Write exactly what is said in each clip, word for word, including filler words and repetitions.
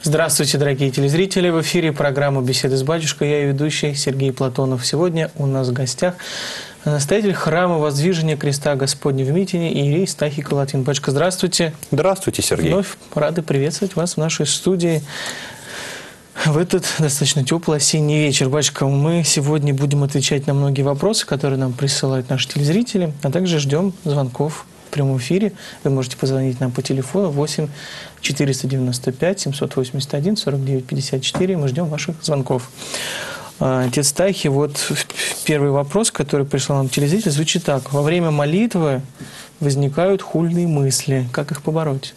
Здравствуйте, дорогие телезрители! В эфире программа «Беседы с батюшкой». Я ее ведущий Сергей Платонов. Сегодня у нас в гостях настоятель храма Воздвижения Креста Господня в Митине иерей Стахий Калатин. Батюшка, здравствуйте! Здравствуйте, Сергей! Вновь рады приветствовать вас в нашей студии в этот достаточно теплый осенний вечер. Батюшка, мы сегодня будем отвечать на многие вопросы, которые нам присылают наши телезрители, а также ждем звонков в прямом эфире. Вы можете позвонить нам по телефону восемь четыреста девяносто пять семьсот восемьдесят один сорок девять пятьдесят четыре. Мы ждем ваших звонков. Отец Стахий, вот первый вопрос, который прислал нам телезритель, звучит так. Во время молитвы возникают хульные мысли. Как их побороть?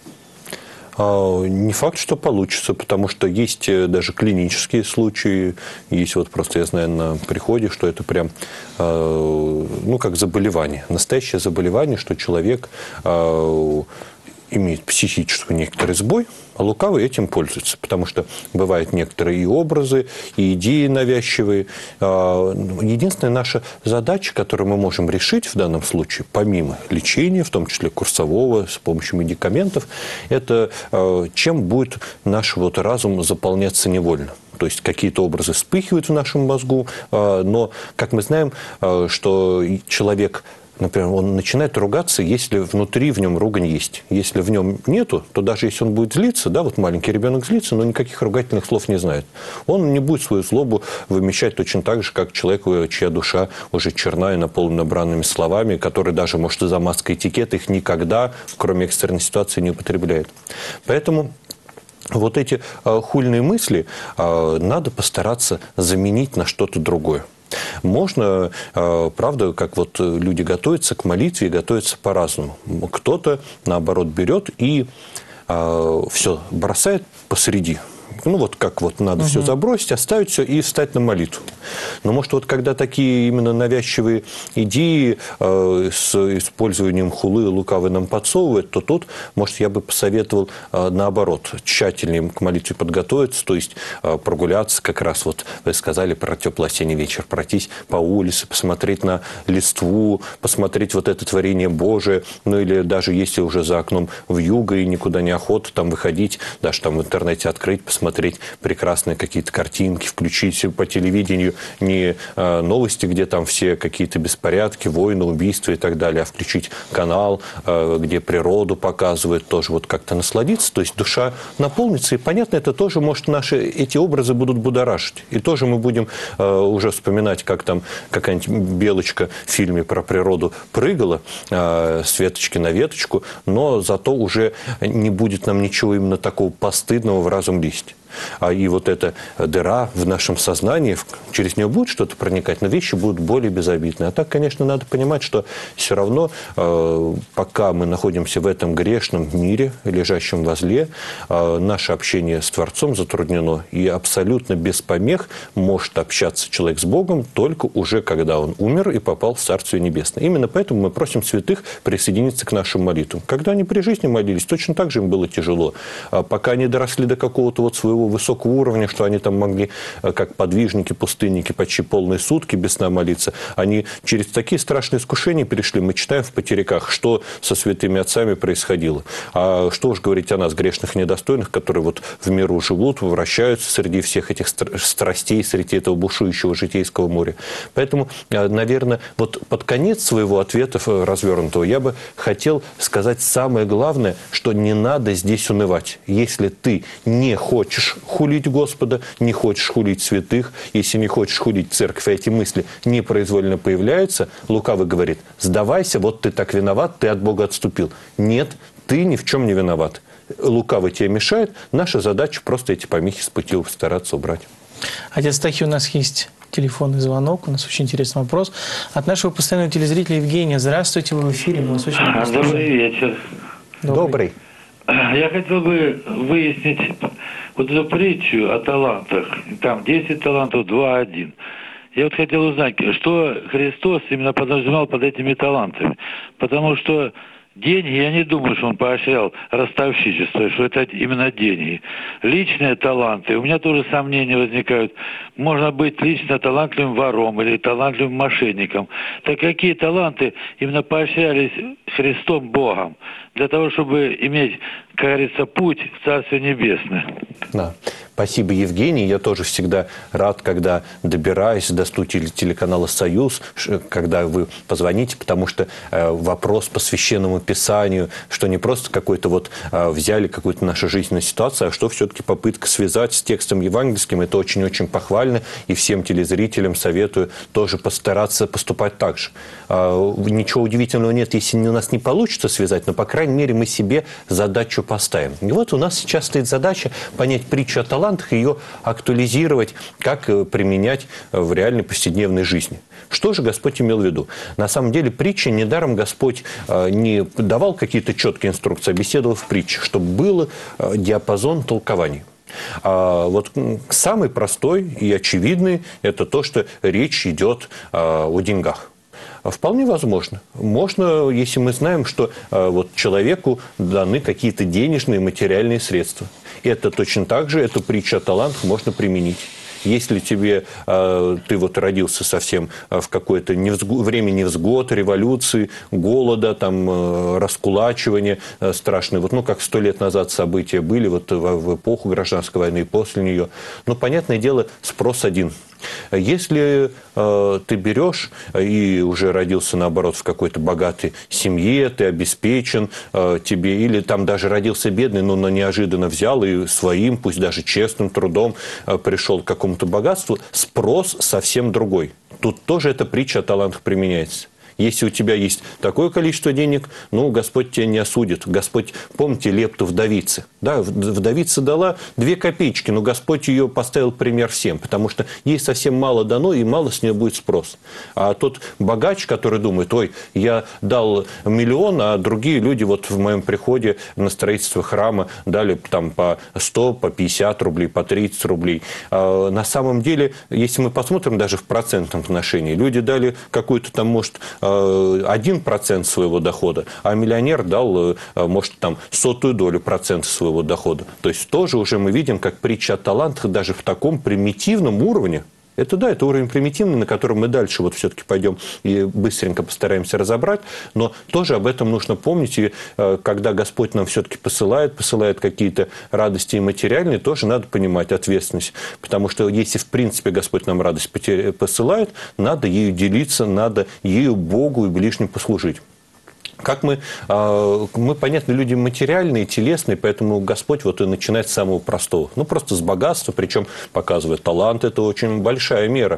Не факт, что получится, потому что есть даже клинические случаи. Есть вот просто, я знаю, на приходе, что это прям, ну, как заболевание. Настоящее заболевание, что человек имеет психический некоторый сбой, а лукавый этим пользуется. Потому что бывают некоторые и образы, и идеи навязчивые. Единственная наша задача, которую мы можем решить в данном случае, помимо лечения, в том числе курсового, с помощью медикаментов, это чем будет наш вот разум заполняться невольно. То есть какие-то образы вспыхивают в нашем мозгу, но, как мы знаем, что человек... Например, он начинает ругаться, если внутри в нем ругань есть. Если в нем нету, то даже если он будет злиться, да, вот маленький ребенок злится, но никаких ругательных слов не знает. Он не будет свою злобу вымещать точно так же, как человек, чья душа уже черна и наполнена бранными словами, который даже, может, из-за маски этикета их никогда, кроме экстренной ситуации, не употребляет. Поэтому... Вот эти э, хульные мысли э, надо постараться заменить на что-то другое. Можно, э, правда, как вот люди готовятся к молитве, готовятся по-разному. Кто-то, наоборот, берет и э, все бросает посреди. Ну, вот как вот надо угу. все забросить, оставить все и встать на молитву. Но, может, вот когда такие именно навязчивые идеи э, с использованием хулы лукавый нам подсовывает, то тут, может, я бы посоветовал э, наоборот, тщательнее к молитве подготовиться, то есть э, прогуляться как раз, вот вы сказали про теплый осенний вечер, пройтись по улице, посмотреть на листву, посмотреть вот это творение Божие, ну, или даже если уже за окном вьюга и никуда не охота там выходить, даже там в интернете открыть, посмотреть, смотреть прекрасные какие-то картинки, включить по телевидению не э, новости, где там все какие-то беспорядки, войны, убийства и так далее, а включить канал, э, где природу показывают, тоже вот как-то насладиться, то есть душа наполнится, и понятно, это тоже, может, наши эти образы будут будоражить, и тоже мы будем э, уже вспоминать, как там какая-нибудь белочка в фильме про природу прыгала э, с веточки на веточку, но зато уже не будет нам ничего именно такого постыдного в разум лезть. А и вот эта дыра в нашем сознании, через нее будет что-то проникать, но вещи будут более безобидные. А так, конечно, надо понимать, что все равно, э, пока мы находимся в этом грешном мире, лежащем возле, э, наше общение с Творцом затруднено. И абсолютно без помех может общаться человек с Богом только уже когда он умер и попал в Царствие Небесное. Именно поэтому мы просим святых присоединиться к нашим молитвам. Когда они при жизни молились, точно так же им было тяжело. А пока они доросли до какого-то вот своего высокого уровня, что они там могли, как подвижники, пустынники, почти полные сутки без сна молиться. Они через такие страшные искушения перешли. Мы читаем в потеряках, что со святыми отцами происходило. А что уж говорить о нас, грешных недостойных, которые вот в миру живут, вращаются среди всех этих страстей, среди этого бушующего житейского моря. Поэтому, наверное, вот под конец своего ответа развернутого я бы хотел сказать самое главное, что не надо здесь унывать. Если ты не хочешь хулить Господа, не хочешь хулить святых, если не хочешь хулить церковь, а эти мысли непроизвольно появляются, лукавый говорит: сдавайся, вот ты так виноват, ты от Бога отступил. Нет, ты ни в чем не виноват. Лукавый тебе мешает, наша задача просто эти помехи с пути стараться убрать. Отец Стахий, у нас есть телефонный звонок, у нас очень интересный вопрос от нашего постоянного телезрителя Евгения. Здравствуйте, вы в эфире, мы вас очень рады. Добрый вечер. Добрый. Я хотел бы выяснить вот эту притчу о талантах. Там десять талантов, два, один. Я вот хотел узнать, что Христос именно подразумевал под этими талантами. Потому что деньги, я не думаю, что он поощрял ростовщичество, что это именно деньги. Личные таланты, у меня тоже сомнения возникают. Можно быть лично талантливым вором или талантливым мошенником. Так какие таланты именно поощрялись Христом Богом для того, чтобы иметь, как говорится, путь в Царствие Небесное? Да. Спасибо, Евгений. Я тоже всегда рад, когда добираюсь до студии телеканала «Союз», когда вы позвоните, потому что э, вопрос по Священному Писанию, что не просто какой-то вот э, взяли какую-то нашу жизненную ситуацию, а что все-таки попытка связать с текстом евангельским, это очень-очень похвально, и всем телезрителям советую тоже постараться поступать так же. Э, ничего удивительного нет, если у нас не получится связать, но, по крайней мере, мы себе задачу поставим. И вот у нас сейчас стоит задача понять притчу о талантах, ее актуализировать, как применять в реальной повседневной жизни. Что же Господь имел в виду? На самом деле притча, недаром Господь не давал какие-то четкие инструкции, а беседовал в притчах, чтобы был диапазон толкований. А вот самый простой и очевидный – это то, что речь идет о деньгах. Вполне возможно. Можно, если мы знаем, что э, вот человеку даны какие-то денежные материальные средства. Это точно так же, эту притчу о талантах можно применить. Если тебе, э, ты вот родился совсем в какое-то невзгод, время невзгод, революции, голода, там, э, раскулачивания э, страшные, вот, ну, как сто лет назад события были, вот в, в эпоху гражданской войны и после нее, ну, понятное дело, спрос один. Если э, ты берешь и уже родился, наоборот, в какой-то богатой семье, ты обеспечен, э, тебе, или там даже родился бедный, но, но неожиданно взял и своим, пусть даже честным трудом э, пришел к какому-то богатству, спрос совсем другой. Тут тоже эта притча о талантах применяется. Если у тебя есть такое количество денег, ну, Господь тебя не осудит. Господь, помните лепту вдовицы? Да, вдовица дала две копеечки, но Господь ее поставил пример всем, потому что ей совсем мало дано, и мало с нее будет спрос. А тот богач, который думает, ой, я дал миллион, а другие люди вот в моем приходе на строительство храма дали там по сто, по пятьдесят рублей, по тридцать рублей. А на самом деле, если мы посмотрим даже в процентном отношении, люди дали какую-то там, может, один процент своего дохода, а миллионер дал, может, там, сотую долю процента своего дохода. То есть тоже уже мы видим, как притча о талантах даже в таком примитивном уровне. Это да, это уровень примитивный, на котором мы дальше вот все-таки пойдем и быстренько постараемся разобрать, но тоже об этом нужно помнить, и когда Господь нам все-таки посылает, посылает какие-то радости и материальные, тоже надо понимать ответственность, потому что если в принципе Господь нам радость посылает, надо ею делиться, надо ею Богу и ближним послужить. Как мы, мы, понятно, люди материальные, телесные, поэтому Господь вот и начинает с самого простого. Ну, просто с богатства, причем показывает талант, это очень большая мера.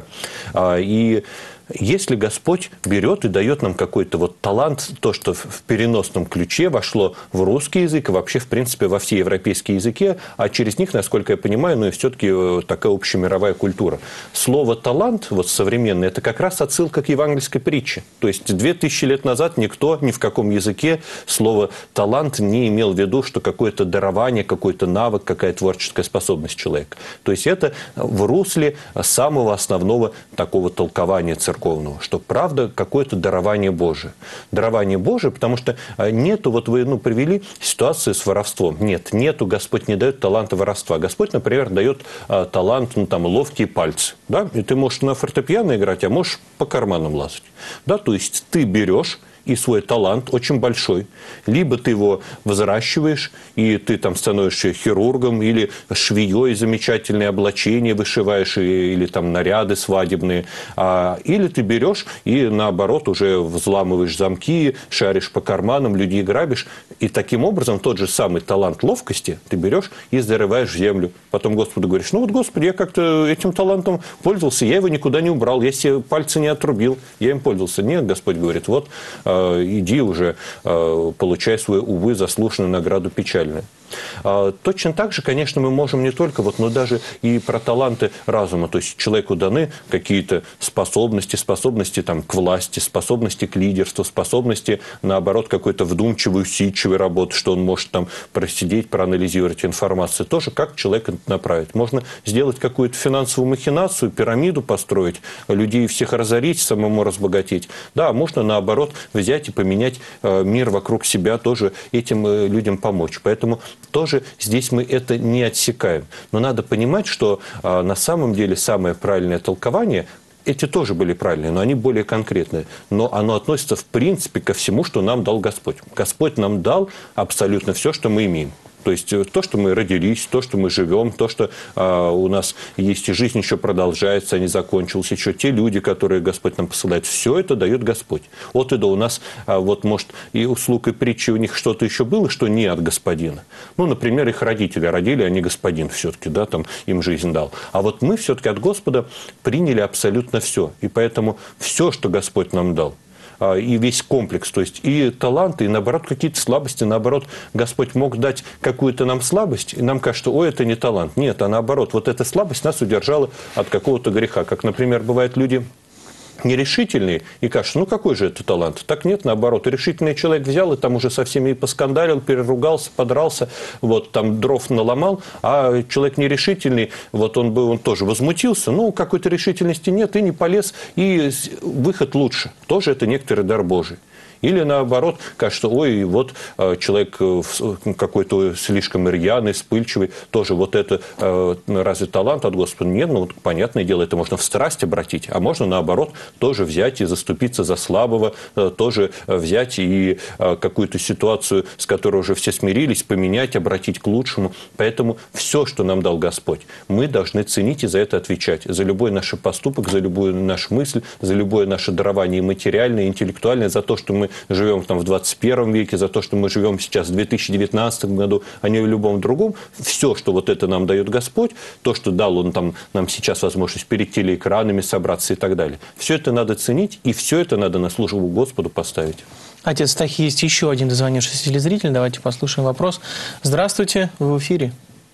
И если Господь берет и дает нам какой-то вот талант, то, что в переносном ключе вошло в русский язык, и вообще, в принципе, во все европейские языки, а через них, насколько я понимаю, ну и все-таки такая общемировая культура. Слово «талант», вот современное, это как раз отсылка к евангельской притче. То есть две тысячи лет назад никто ни в каком языке слово «талант» не имел в виду, что какое-то дарование, какой-то навык, какая творческая способность человека. То есть это в русле самого основного такого толкования церкви. Что правда какое-то дарование Божие. Дарование Божие, потому что нету, вот вы ну, привели ситуацию с воровством. Нет, нету, Господь не дает таланта воровства. Господь, например, дает а, талант, ну там, ловкие пальцы. Да? И ты можешь на фортепиано играть, а можешь по карманам лазать. Да? То есть ты берешь и свой талант очень большой. Либо ты его взращиваешь, и ты там становишься хирургом, или швеей замечательные облачения вышиваешь, или там наряды свадебные. А, или ты берешь и, наоборот, уже взламываешь замки, шаришь по карманам, людей грабишь. И таким образом тот же самый талант ловкости ты берешь и зарываешь в землю. Потом Господу говоришь, ну вот, Господи, я как-то этим талантом пользовался, я его никуда не убрал, я себе пальцы не отрубил, я им пользовался. Нет, Господь говорит, вот, иди уже, получай свою, увы, заслуженную награду печальную. Точно так же, конечно, мы можем не только, вот, но даже и про таланты разума. То есть человеку даны какие-то способности, способности там, к власти, способности к лидерству, способности, наоборот, какой-то вдумчивой, усидчивой работы, что он может там просидеть, проанализировать информацию. Тоже как человека направить. Можно сделать какую-то финансовую махинацию, пирамиду построить, людей всех разорить, самому разбогатеть. Да, можно, наоборот, взять и поменять мир вокруг себя, тоже этим людям помочь. Поэтому тоже здесь мы это не отсекаем. Но надо понимать, что а, на самом деле самое правильное толкование, эти тоже были правильные, но они более конкретные. Но оно относится в принципе ко всему, что нам дал Господь. Господь нам дал абсолютно все, что мы имеем. То есть то, что мы родились, то, что мы живем, то, что а, у нас есть и жизнь еще продолжается, а не закончилась, еще те люди, которые Господь нам посылает, все это дает Господь. От и до у нас, а, вот может, и услуг, и притчи у них что-то еще было, что не от Господина. Ну, например, их родители родили, они Господин все-таки, да, там им жизнь дал. А вот мы все-таки от Господа приняли абсолютно все. И поэтому все, что Господь нам дал, и весь комплекс, то есть и таланты, и наоборот какие-то слабости, наоборот Господь мог дать какую-то нам слабость, и нам кажется, ой, это не талант. Нет, а наоборот, вот эта слабость нас удержала от какого-то греха. Как, например, бывают люди нерешительный и кажется, ну какой же это талант? Так нет, наоборот, решительный человек взял и там уже со всеми и поскандалил, переругался, подрался, вот там дров наломал, а человек нерешительный, вот он бы, он тоже возмутился, ну какой-то решительности нет и не полез, и выход лучше. Тоже это некоторый дар Божий. Или наоборот, кажется, ой, вот человек какой-то слишком рьяный, вспыльчивый, тоже вот это разве талант от Господа? Нет, ну, понятное дело, это можно в страсть обратить, а можно наоборот тоже взять и заступиться за слабого, тоже взять и какую-то ситуацию, с которой уже все смирились, поменять, обратить к лучшему. Поэтому все, что нам дал Господь, мы должны ценить и за это отвечать. За любой наш поступок, за любую нашу мысль, за любое наше дарование материальное, интеллектуальное, за то, что мы живем там в двадцать первом веке, за то, что мы живем сейчас в две тысячи девятнадцатом году, а не в любом другом. Все, что вот это нам дает Господь, то, что дал Он там, нам сейчас возможность перед телеэкранами собраться и так далее. Все это надо ценить, и все это надо на службу Господу поставить. Отец Стахий, есть еще один дозвонившийся телезритель. Давайте послушаем вопрос. Здравствуйте, вы в эфире.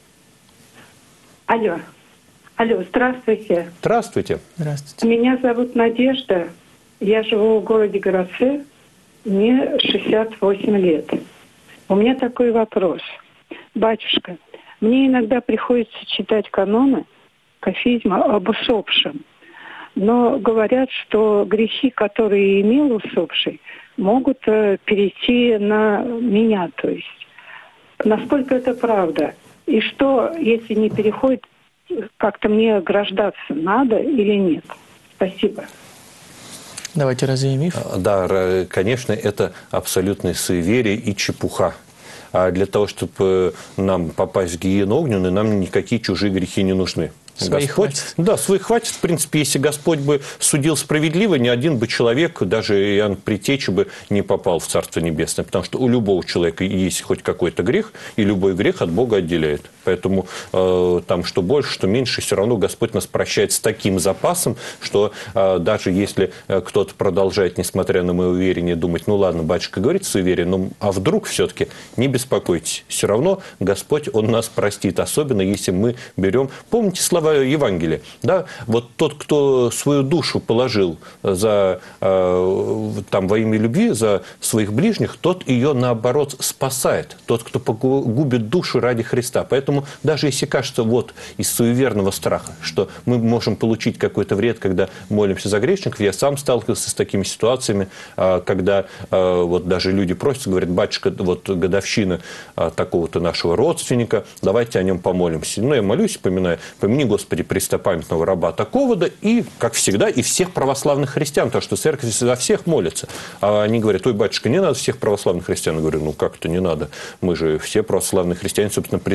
Алло. Алло, здравствуйте. Здравствуйте. Здравствуйте. Меня зовут Надежда. Я живу в городе Городце. Мне шестьдесят восемь лет. У меня такой вопрос. Батюшка, мне иногда приходится читать каноны, кафизма об усопшем. Но говорят, что грехи, которые имел усопший, могут э, перейти на меня. То есть, насколько это правда? И что, если не переходит, как-то мне ограждаться надо или нет? Спасибо. Давайте развеем миф. Да, конечно, это абсолютное суеверие и чепуха. А для того, чтобы нам попасть в гиену огненную, нам никакие чужие грехи не нужны. Своих Господь, хватит. Да, своих хватит. В принципе, если Господь бы судил справедливо, ни один бы человек, даже Иоанн Предтеча, бы не попал в Царство Небесное. Потому что у любого человека есть хоть какой-то грех, и любой грех от Бога отделяет. Поэтому э, там что больше, что меньше, все равно Господь нас прощает с таким запасом, что э, даже если кто-то продолжает, несмотря на мое уверение, думать, ну ладно, батюшка говорит суеверие, ну а вдруг все-таки, не беспокойтесь. Все равно Господь, Он нас простит. Особенно, если мы берем, помните слова Евангелия, да, вот тот, кто свою душу положил за, э, там, во имя любви за своих ближних, тот ее, наоборот, спасает. Тот, кто погубит душу ради Христа. Поэтому даже если кажется вот из суеверного страха, что мы можем получить какой-то вред, когда молимся за грешников, я сам сталкивался с такими ситуациями, э, когда э, вот даже люди просят, говорят, батюшка, вот годовщина э, такого-то нашего родственника, давайте о нем помолимся. Ну, я молюсь, поминаю, помяни, Господи, престопамятного раба такого-то, и, как всегда, и всех православных христиан, потому что церковь за всех молится. А они говорят, ой, батюшка, не надо всех православных христиан. Я говорю, ну как-то не надо. Мы же все православные христиане, собственно, призываем всю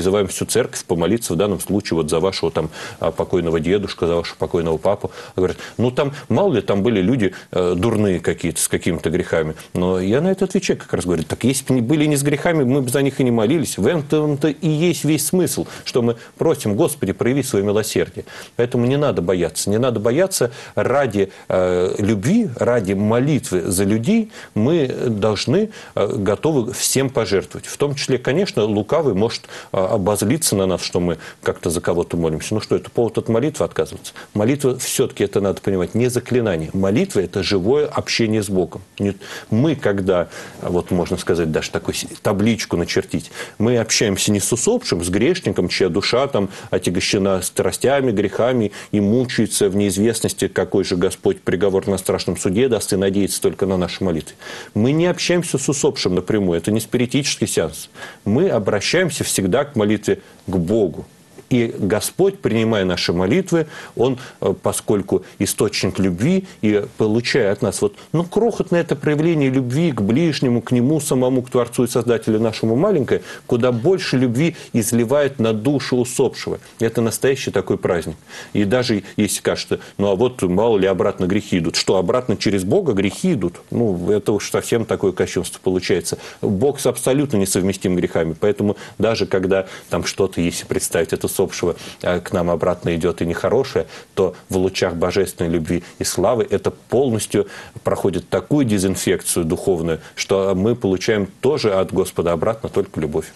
церковь помолиться в данном случае вот за вашего там покойного дедушку, за вашего покойного папу. Говорят, ну там, мало ли, там были люди э, дурные какие-то, с какими-то грехами. Но я на это отвечаю, как раз говорю, так если бы они были не с грехами, мы бы за них и не молились. В этом-то и есть весь смысл, что мы просим, Господи, прояви свое милосердие. Поэтому не надо бояться. Не надо бояться ради э, любви, ради молитвы за людей мы должны, э, готовы всем пожертвовать. В том числе, конечно, лукавый может э, обозлиться на нас, что мы как-то за кого-то молимся. Ну что, это повод от молитвы отказываться? Молитва все-таки, это надо понимать, не заклинание. Молитва – это живое общение с Богом. Мы, когда, вот можно сказать, даже такую табличку начертить, мы общаемся не с усопшим, с грешником, чья душа там отягощена страстями, грехами и мучается в неизвестности, какой же Господь приговор на страшном суде даст, и надеется только на наши молитвы. Мы не общаемся с усопшим напрямую, это не спиритический сеанс. Мы обращаемся всегда к молитве к Богу. И Господь, принимая наши молитвы, Он, поскольку источник любви, и получая от нас вот, ну, крохотное это проявление любви к ближнему, к Нему самому, к Творцу и Создателю нашему маленькое, куда больше любви изливает на душу усопшего. Это настоящий такой праздник. И даже если кажется, ну, а вот мало ли обратно грехи идут. Что, обратно через Бога грехи идут? Ну, это уж совсем такое кощунство получается. Бог с абсолютно несовместим грехами. Поэтому даже когда там что-то, если представить это усопшего, к нам обратно идет и нехорошее, то в лучах божественной любви и славы это полностью проходит такую дезинфекцию духовную, что мы получаем тоже от Господа обратно только любовь.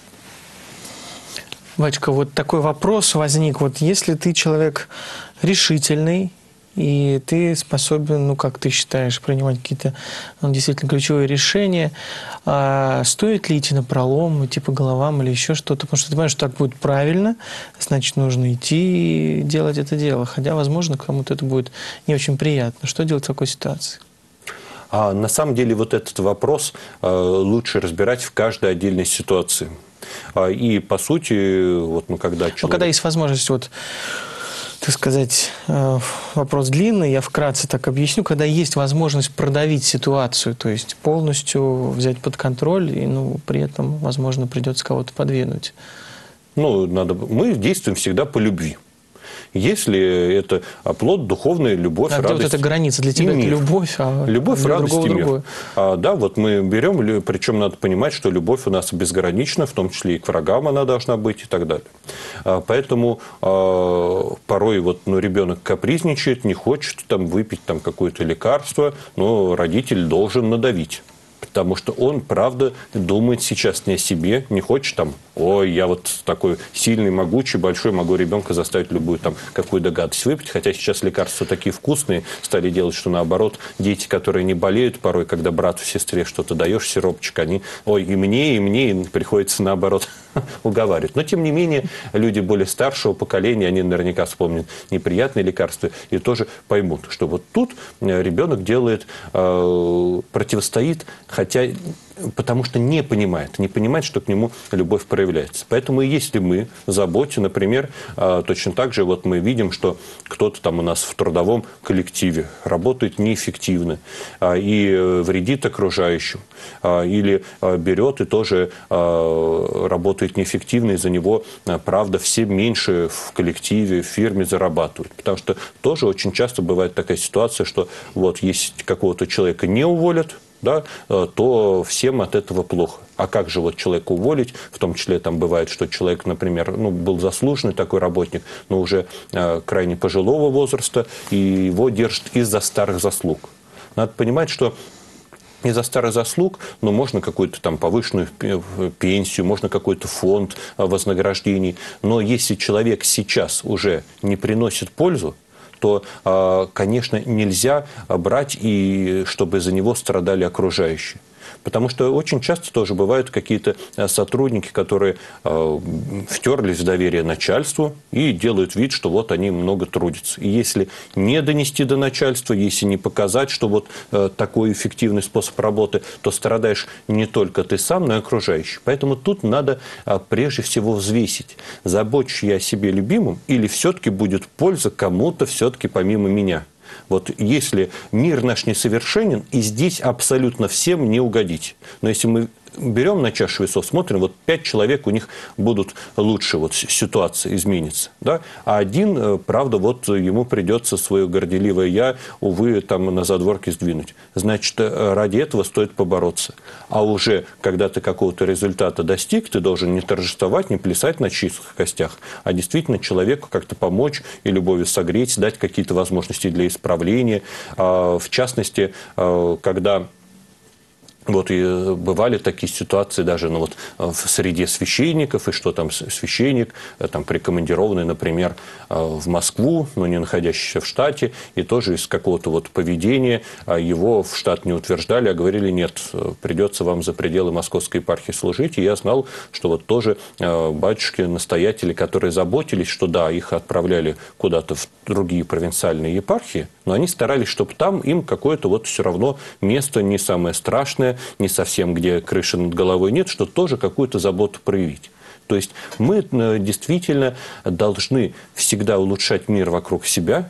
Батюшка, вот такой вопрос возник. Вот если ты человек решительный, и ты способен, ну, как ты считаешь, принимать какие-то, ну, действительно ключевые решения, а стоит ли идти на пролом, идти по головам или еще что-то? Потому что ты понимаешь, что так будет правильно, значит, нужно идти и делать это дело. Хотя, возможно, кому-то это будет не очень приятно. Что делать в такой ситуации? А на самом деле вот этот вопрос э, лучше разбирать в каждой отдельной ситуации. А, и, по сути, вот, ну, когда человек... Но когда есть возможность, вот, так сказать, вопрос длинный, я вкратце так объясню, когда есть возможность продавить ситуацию, то есть полностью взять под контроль, и, ну, при этом, возможно, придется кого-то подвинуть. Ну, надо... Мы действуем всегда по любви. Если это плод духовной, любовь, а радость. А где вот эта граница? Для тебя это любовь, а любовь, для радость другого и мир. другое. А, да, вот мы берем, причем надо понимать, что любовь у нас безгранична, в том числе и к врагам она должна быть и так далее. А, поэтому а, порой вот, ну, ребенок капризничает, не хочет там, выпить там, какое-то лекарство, но родитель должен надавить. Потому что он, правда, думает сейчас не о себе, не хочет там, ой, я вот такой сильный, могучий, большой, могу ребенка заставить любую там какую-то гадость выпить. Хотя сейчас лекарства такие вкусные стали делать, что наоборот, дети, которые не болеют порой, когда брату, сестре что-то даешь, сиропчик, они, ой, и мне, и мне, и приходится наоборот уговаривать. Но, тем не менее, люди более старшего поколения, они наверняка вспомнят неприятные лекарства и тоже поймут, что вот тут ребенок делает, э, противостоит, хотя потому что не понимает, не понимает, что к нему любовь проявляется. Поэтому и если мы в заботе, например, точно так же вот мы видим, что кто-то там у нас в трудовом коллективе работает неэффективно и вредит окружающим, или берет и тоже работает неэффективно, из-за него, правда, все меньше в коллективе, в фирме зарабатывают. Потому что тоже очень часто бывает такая ситуация, что вот если какого-то человека не уволят, да, то всем от этого плохо. А как же вот человека уволить? В том числе там бывает, что человек, например, ну, был заслуженный такой работник, но уже э, крайне пожилого возраста, и его держат из-за старых заслуг. Надо понимать, что из-за старых заслуг, ну, можно какую-то там повышенную пенсию, можно какой-то фонд вознаграждений. Но если человек сейчас уже не приносит пользу, то, конечно, нельзя брать, и чтобы за него страдали окружающие. Потому что очень часто тоже бывают какие-то сотрудники, которые э, втерлись в доверие начальству и делают вид, что вот они много трудятся. И если не донести до начальства, если не показать, что вот э, такой эффективный способ работы, то страдаешь не только ты сам, но и окружающие. Поэтому тут надо э, прежде всего взвесить, забочусь я о себе любимом или все-таки будет польза кому-то все-таки помимо меня. Вот если мир наш несовершенен, и здесь абсолютно всем не угодить. Но если мы берем на чашу весов, смотрим, вот пять человек, у них будут лучше, вот ситуация изменится, да? А один, правда, вот ему придется свое горделивое «я», увы, там на задворке сдвинуть. Значит, ради этого стоит побороться. А уже, когда ты какого-то результата достиг, ты должен не торжествовать, не плясать на чистых костях, а действительно человеку как-то помочь и любовью согреть, дать какие-то возможности для исправления. В частности, когда... Вот и бывали такие ситуации даже ну, вот, в среде священников, и что там священник, там, прикомандированный, например, в Москву, но не находящийся в штате, и тоже из какого-то вот поведения его в штат не утверждали, а говорили, нет, придется вам за пределы Московской епархии служить. И я знал, что вот тоже батюшки-настоятели, которые заботились, что да, их отправляли куда-то в другие провинциальные епархии, но они старались, чтобы там им какое-то вот все равно место не самое страшное, не совсем, где крыши над головой нет, что тоже какую-то заботу проявить. То есть мы действительно должны всегда улучшать мир вокруг себя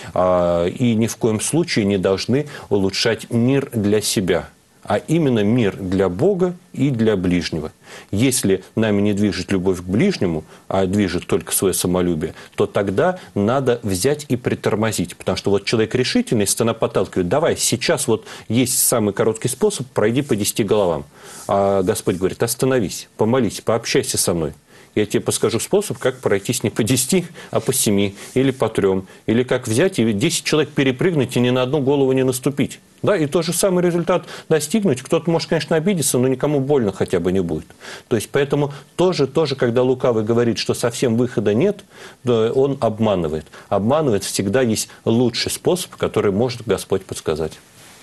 и ни в коем случае не должны улучшать мир для себя, а именно мир для Бога и для ближнего. Если нами не движет любовь к ближнему, а движет только свое самолюбие, то тогда надо взять и притормозить. Потому что вот человек решительный, если она подталкивает, давай, сейчас вот есть самый короткий способ, пройди по десяти головам. А Господь говорит, остановись, помолись, пообщайся со мной. Я тебе подскажу способ, как пройтись не по десяти, а по семи или по трем. Или как взять и десять человек перепрыгнуть и ни на одну голову не наступить. Да, и тот же самый результат достигнуть. Кто-то может, конечно, обидеться, но никому больно хотя бы не будет. То есть, поэтому тоже, тоже, когда лукавый говорит, что совсем выхода нет, он обманывает. Обманывает всегда есть лучший способ, который может Господь подсказать.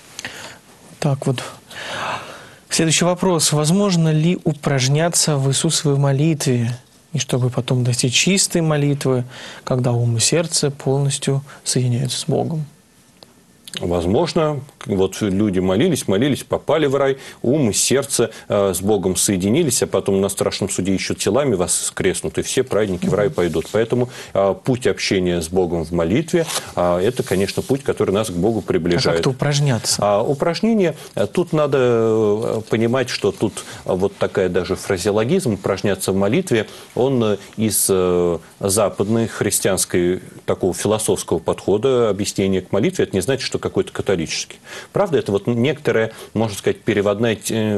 Так вот. Следующий вопрос. Возможно ли упражняться в Иисусовой молитве, и чтобы потом достичь чистой молитвы, когда ум и сердце полностью соединяются с Богом? Возможно, вот люди молились, молились, попали в рай, ум и сердце э, с Богом соединились, а потом на страшном суде еще телами воскреснут, и все праведники в рай пойдут. Поэтому э, путь общения с Богом в молитве э, – это, конечно, путь, который нас к Богу приближает. А как-то упражняться? А упражнение, тут надо понимать, что тут вот такая даже фразеологизм, упражняться в молитве, он из э, западной христианской такого философского подхода объяснения к молитве, это не значит, что какой-то католический. Правда, это вот некоторая, можно сказать, переводная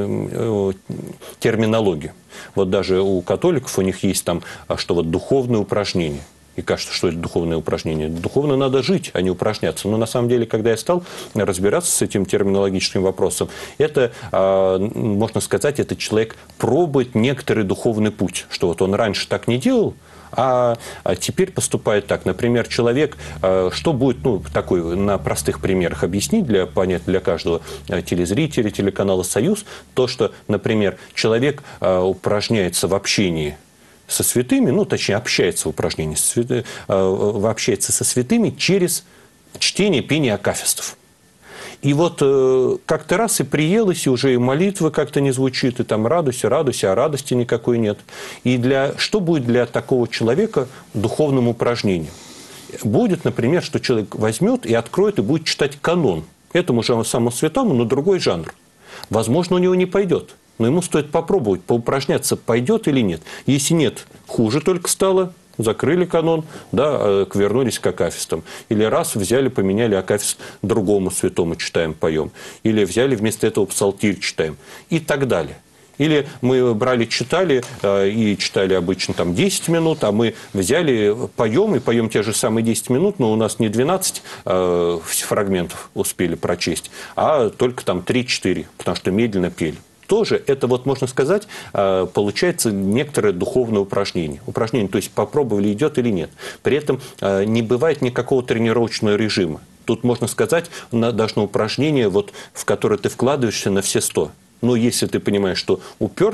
терминология. Вот даже у католиков у них есть там, что вот духовное упражнение. И кажется, что это духовное упражнение. Духовно надо жить, а не упражняться. Но на самом деле, когда я стал разбираться с этим терминологическим вопросом, это, можно сказать, этот человек пробует некоторый духовный путь. Что вот он раньше так не делал, а теперь поступает так. Например, человек, что будет, ну, такой, на простых примерах объяснить, для, понять для каждого телезрителя телеканала «Союз», то, что, например, человек упражняется в общении со святыми, ну, точнее, общается в упражнении, общается со святыми через чтение, пение акафистов. И вот э, как-то раз и приелось, и уже и молитва как-то не звучит, и там радуйся, радуйся, а радости никакой нет. И для, что будет для такого человека духовным упражнением? Будет, например, что человек возьмет и откроет, и будет читать канон. Этому же самому святому, но другой жанр. Возможно, у него не пойдет. Но ему стоит попробовать, поупражняться, пойдет или нет. Если нет, хуже только стало. Закрыли канон, да, вернулись к акафистам. Или раз взяли, поменяли акафист другому святому, читаем, поем. Или взяли вместо этого псалтирь, читаем. И так далее. Или мы брали, читали, и читали обычно там десять минут, а мы взяли, поем, и поем те же самые десять минут, но у нас не двенадцать фрагментов успели прочесть, а только там три-четыре, потому что медленно пели. Тоже это, вот можно сказать, получается некоторое духовное упражнение. Упражнение, то есть попробовали, идет или нет. При этом не бывает никакого тренировочного режима. Тут, можно сказать, должно упражнение, вот, в которое ты вкладываешься на все сто. Но если ты понимаешь, что уперся,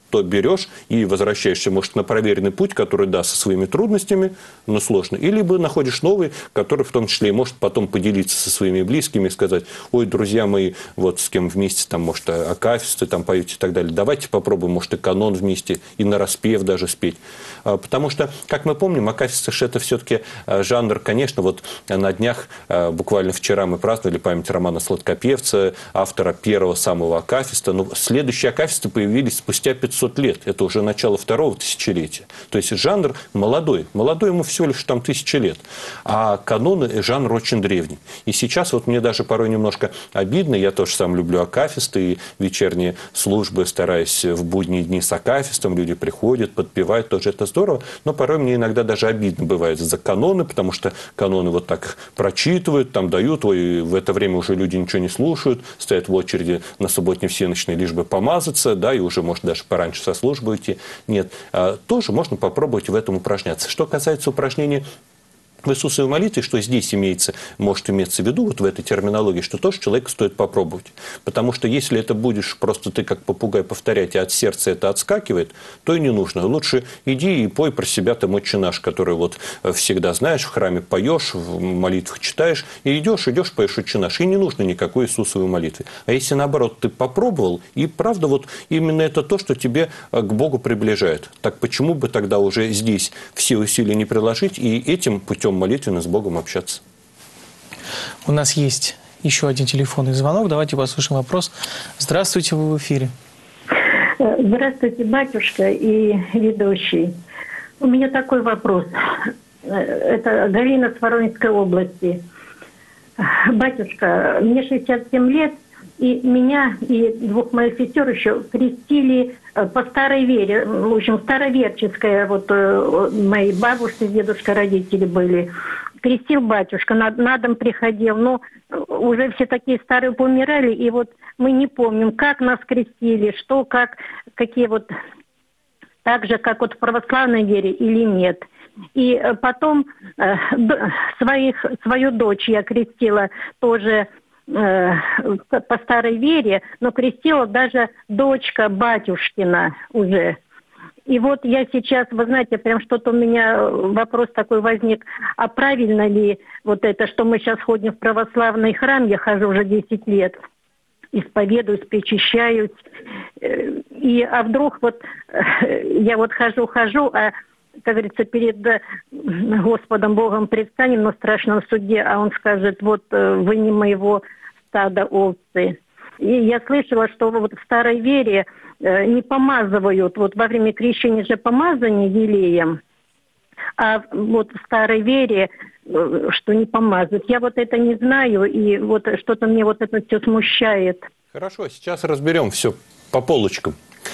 то берешь и возвращаешься, может, на проверенный путь, который, да, со своими трудностями, но сложно. И либо находишь новый, который в том числе и может потом поделиться со своими близкими и сказать: ой, друзья мои, вот с кем вместе, там, может, акафисты там поете и так далее, давайте попробуем, может, и канон вместе, и нараспев даже спеть. Потому что, как мы помним, акафисты – это все-таки жанр, конечно, вот на днях, буквально вчера мы праздновали память Романа Сладкопевца, автора первого самого акафиста, но следующие акафисты появились спустя пятьсот лет. Это уже начало второго тысячелетия. То есть жанр молодой. Молодой ему всего лишь там тысячи лет. А каноны – жанр очень древний. И сейчас вот мне даже порой немножко обидно. Я тоже сам люблю акафисты и вечерние службы стараюсь в будние дни с акафистом. Люди приходят, подпевают. Тоже это здорово. Но порой мне иногда даже обидно бывает за каноны, потому что каноны вот так прочитывают, там дают. Ой, в это время уже люди ничего не слушают. Стоят в очереди на субботние всеночные, лишь бы помазаться. Да, и уже, может, даже пора раньше со службы уйти. Нет, тоже можно попробовать в этом упражняться. Что касается упражнений в Иисусовой молитве, что здесь имеется, может иметься в виду, вот в этой терминологии, что тоже человеку стоит попробовать. Потому что если это будешь просто ты как попугай повторять, и от сердца это отскакивает, то и не нужно. Лучше иди и пой про себя там «Отче наш», который вот всегда знаешь, в храме поешь, в молитвах читаешь, и идешь, идешь, поешь «Отче наш». И не нужно никакой Иисусовой молитвы. А если наоборот ты попробовал, и правда вот именно это то, что тебе к Богу приближает, так почему бы тогда уже здесь все усилия не приложить и этим путем молитвенно с Богом общаться? У нас есть еще один телефонный звонок. Давайте послушаем вопрос. Здравствуйте, вы в эфире. Здравствуйте, батюшка и ведущий. У меня такой вопрос. Это Галина с Воронежской области. Батюшка, мне шестьдесят семь лет, и меня и двух моих сестер еще крестили по старой вере. В общем, староверческая, вот мои бабушки, дедушка, родители были. Крестил батюшка, на, на дом приходил. Но уже все такие старые помирали, и вот мы не помним, как нас крестили, что, как, какие вот, так же, как вот в православной вере или нет. И потом э, своих, свою дочь я крестила тоже по старой вере, но крестила даже дочка батюшкина уже. И вот я сейчас, вы знаете, прям что-то у меня вопрос такой возник, а правильно ли вот это, что мы сейчас ходим в православный храм, я хожу уже десять лет, исповедуюсь, причащаюсь, и а вдруг вот я вот хожу-хожу, а как говорится, перед Господом Богом предстанем на страшном суде, а Он скажет: вот вы не моего стада овцы. И я слышала, что вот в старой вере не помазывают, вот во время крещения же помазание елеем, а вот в старой вере, что не помазывают. Я вот это не знаю, и вот что-то мне вот это все смущает. Хорошо, сейчас разберем все по полочкам.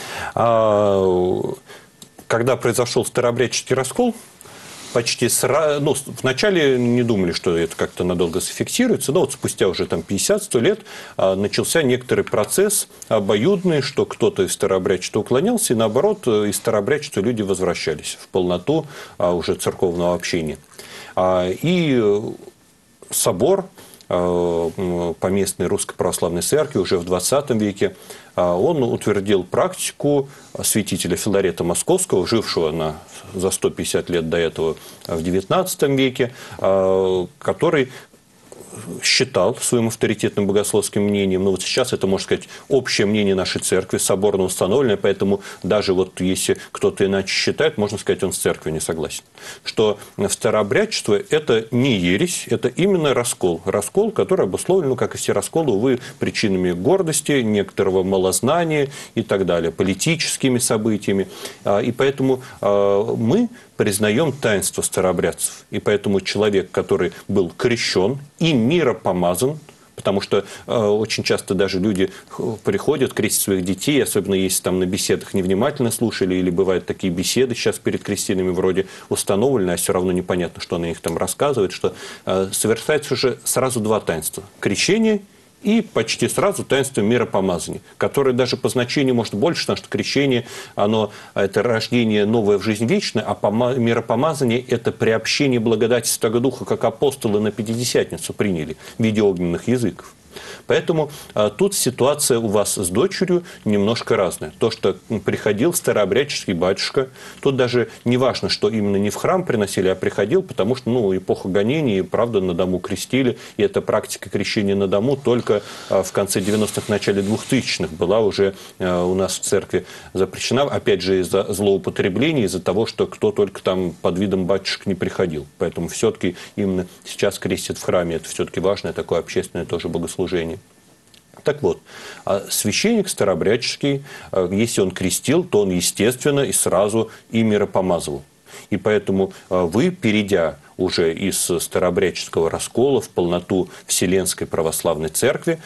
Когда произошел старообрядческий раскол, почти сразу, ну, вначале не думали, что это как-то надолго зафиксируется, но вот спустя уже там пятьдесят-сто лет а, начался некоторый процесс обоюдный, что кто-то из старообрядчества уклонялся, и наоборот, из старообрядчества люди возвращались в полноту а, уже церковного общения. А, и собор поместной Русской Православной Церкви уже в двадцатом веке, он утвердил практику святителя Филарета Московского, жившего на, за сто пятьдесят лет до этого в девятнадцатом веке, который считал своим авторитетным богословским мнением, но вот сейчас это, можно сказать, общее мнение нашей церкви, соборно установленное, поэтому даже вот если кто-то иначе считает, можно сказать, он с церковью не согласен. Что старообрядчество – это не ересь, это именно раскол. Раскол, который обусловлен, ну, как и все расколы, увы, причинами гордости, некоторого малознания и так далее, политическими событиями. И поэтому мы признаем таинство старообрядцев. И поэтому человек, который был крещен и миропомазан, потому что э, очень часто даже люди приходят крестить своих детей, особенно если там на беседах невнимательно слушали, или бывают такие беседы сейчас перед крестинами вроде установлены, а все равно непонятно, что на них там рассказывает, что э, совершается уже сразу два таинства. Крещение и почти сразу таинство миропомазания, которое даже по значению может больше, потому что крещение, оно, это рождение новое в жизнь вечную, а миропомазание – это приобщение благодати Святого Духа, как апостолы на Пятидесятницу приняли в виде огненных языков. Поэтому а, тут ситуация у вас с дочерью немножко разная. То, что приходил старообрядческий батюшка, тут даже не важно, что именно не в храм приносили, а приходил, потому что ну, эпоха гонений, правда, на дому крестили, и эта практика крещения на дому только а, в конце девяностых, начале двухтысячных была уже а, у нас в церкви запрещена, опять же, из-за злоупотребления, из-за того, что кто только там под видом батюшек не приходил. Поэтому все-таки именно сейчас крестят в храме, это все-таки важное такое общественное тоже богослужение. Так вот, священник старообрядческий, если он крестил, то он, естественно, и сразу и миропомазывал. И поэтому вы, перейдя уже из старообрядческого раскола в полноту Вселенской Православной Церкви,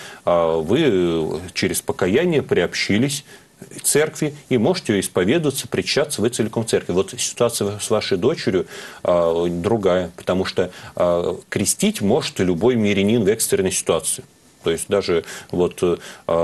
вы через покаяние приобщились церкви и можете исповедоваться, причащаться, вы целиком церкви. Вот ситуация с вашей дочерью э, другая, потому что э, крестить может любой мирянин в экстренной ситуации. То есть даже вот э,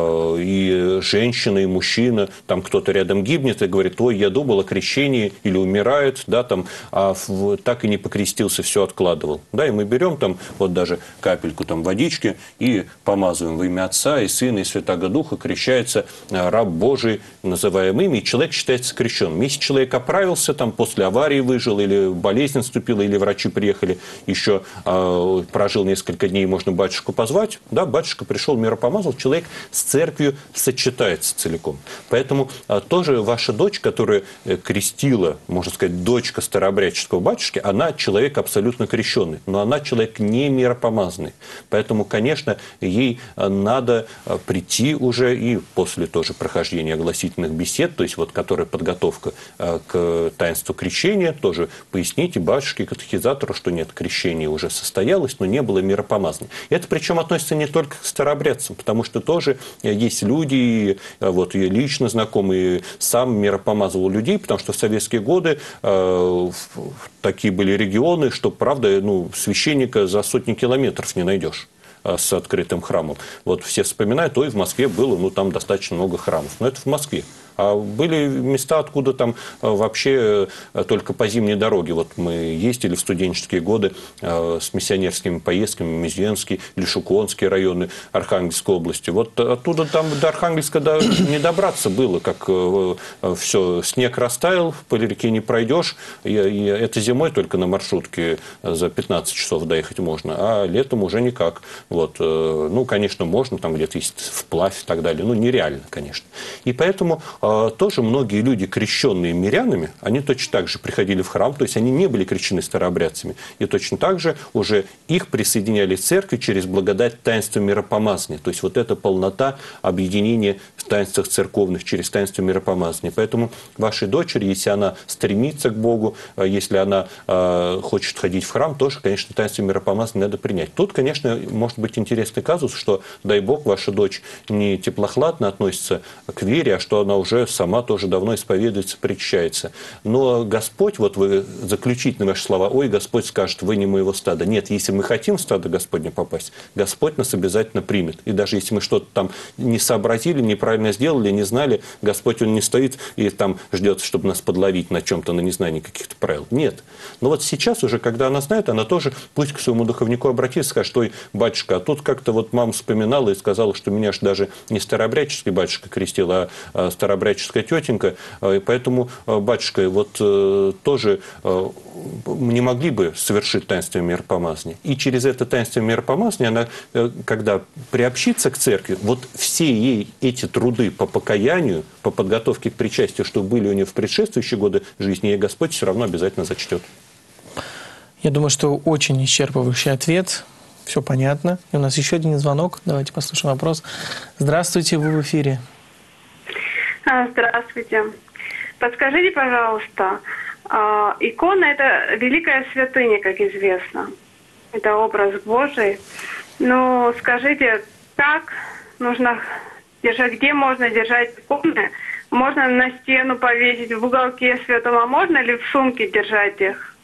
и женщина, и мужчина, там кто-то рядом гибнет и говорит, ой, я думал о крещении или умирает, да, там, а в, так и не покрестился, все откладывал. Да, и мы берем там вот даже капельку там водички и помазываем во имя Отца и Сына и Святаго Духа, крещается раб Божий, называемый ими, и человек считается крещенным. Если человек оправился, там после аварии выжил, или болезнь наступила, или врачи приехали, еще э, прожил несколько дней, можно батюшку позвать, да, батюшка пришел, миропомазал, человек с церковью сочетается целиком. Поэтому а, тоже ваша дочь, которая крестила, можно сказать, дочка старообрядческого батюшки, она человек абсолютно крещенный, но она человек не миропомазанный. Поэтому, конечно, ей надо прийти уже и после тоже прохождения огласительных бесед, то есть вот которая подготовка а, к таинству крещения, тоже поясните батюшке, катехизатору, что нет, крещение уже состоялось, но не было миропомазания. Это причем относится не только к старообрядцам, потому что тоже есть люди, вот я лично знакомый, сам миропомазывал людей, потому что в советские годы э, такие были регионы, что, правда, ну, священника за сотни километров не найдешь с открытым храмом. Вот все вспоминают, ой, в Москве было, ну, там достаточно много храмов. Но это в Москве. А были места, откуда там вообще только по зимней дороге. Вот мы ездили в студенческие годы с миссионерскими поездками, Мезенский, Лешуконские районы Архангельской области. Вот оттуда там до Архангельска не добраться было, как все, снег растаял, по реке не пройдешь. И это зимой только на маршрутке за пятнадцать часов доехать можно, а летом уже никак. Вот. Ну, конечно, можно, там где-то есть вплавь и так далее, но нереально, конечно. И поэтому тоже многие люди, крещенные мирянами, они точно так же приходили в храм, то есть они не были крещены старообрядцами, и точно так же уже их присоединяли к церкви через благодать таинства миропомазания. То есть вот эта полнота объединения в таинствах церковных через таинство миропомазания. Поэтому вашей дочери, если она стремится к Богу, если она э, хочет ходить в храм, тоже, конечно, таинство миропомазания надо принять. Тут, конечно, может быть интересный казус, что, дай Бог, ваша дочь не теплохладно относится к вере, а что она уже сама тоже давно исповедуется, причащается. Но Господь, вот вы заключительные ваши слова, ой, Господь скажет, вы не моего стада. Нет, если мы хотим в стадо Господне попасть, Господь нас обязательно примет. И даже если мы что-то там не сообразили, неправильно сделали, не знали, Господь, Он не стоит и там ждет, чтобы нас подловить на чем-то, на незнании каких-то правил. Нет. Но вот сейчас уже, когда она знает, она тоже пусть к своему духовнику обратится, скажет, ой, батюшка, а тут как-то вот мама вспоминала и сказала, что меня же даже не старообрядческий батюшка крестил, а старообрядческая тетенька, и поэтому, батюшка, вот тоже не могли бы совершить таинство миропомазания. И через это таинство миропомазания она, когда приобщится к церкви, вот все ей эти труды по покаянию, по подготовке к причастию, что были у нее в предшествующие годы жизни, ей Господь все равно обязательно зачтет. Я думаю, что очень исчерпывающий ответ. Все понятно. И у нас еще один звонок. Давайте послушаем вопрос. Здравствуйте, вы в эфире. Здравствуйте. Подскажите, пожалуйста, икона – это великая святыня, как известно. Это образ Божий. Но скажите, как нужно держать, где можно держать иконы? Можно на стену повесить, в уголке святом, а можно ли в сумке держать их?